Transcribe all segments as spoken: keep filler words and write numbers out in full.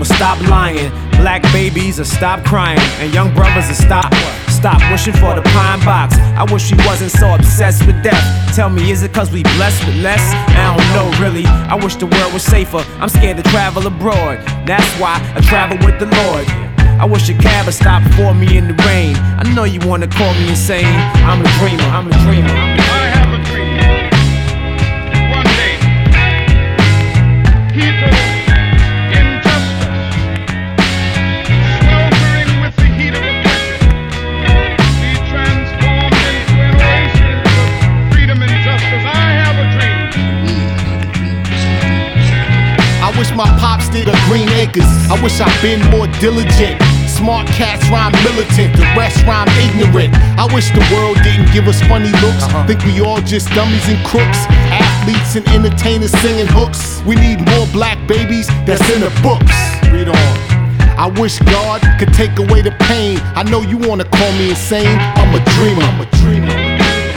mama stop lying, black babies will stop crying, and young brothers will stop Stop wishing for the pine box. I wish we wasn't so obsessed with death. Tell me, is it cause we blessed with less? I don't know really, I wish the world was safer. I'm scared to travel abroad, that's why I travel with the Lord. I wish a cab would stop for me in the rain. I know you wanna call me insane, I'm a dreamer, I'm a dreamer, I'm a dreamer. I have a dream. One day, people injustice, sweltering with the heat of oppression, be transformed into an oasis of freedom and justice. I have a dream. I wish my pops did a Green Acres. I wish I'd been more diligent. Smart cats rhyme militant, the rest rhyme ignorant. I wish the world didn't give us funny looks. Uh-huh. Think we all just dummies and crooks, athletes and entertainers singing hooks. We need more black babies that's in the books. Read on. I wish God could take away the pain. I know you wanna call me insane. I'm a dreamer. I'm a dreamer.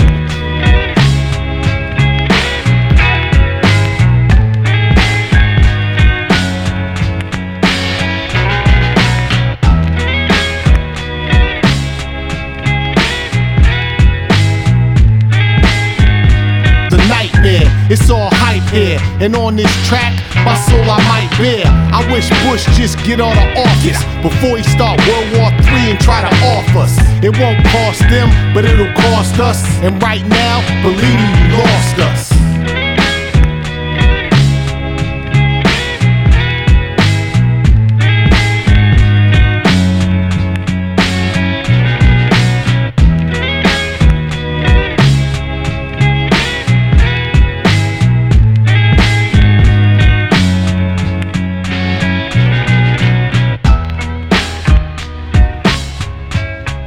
It's all hype here, and on this track, my soul I might bear. I wish Bush just get out of office before he start World War Three and try to off us. It won't cost them, but it'll cost us. And right now, believe me, you lost us.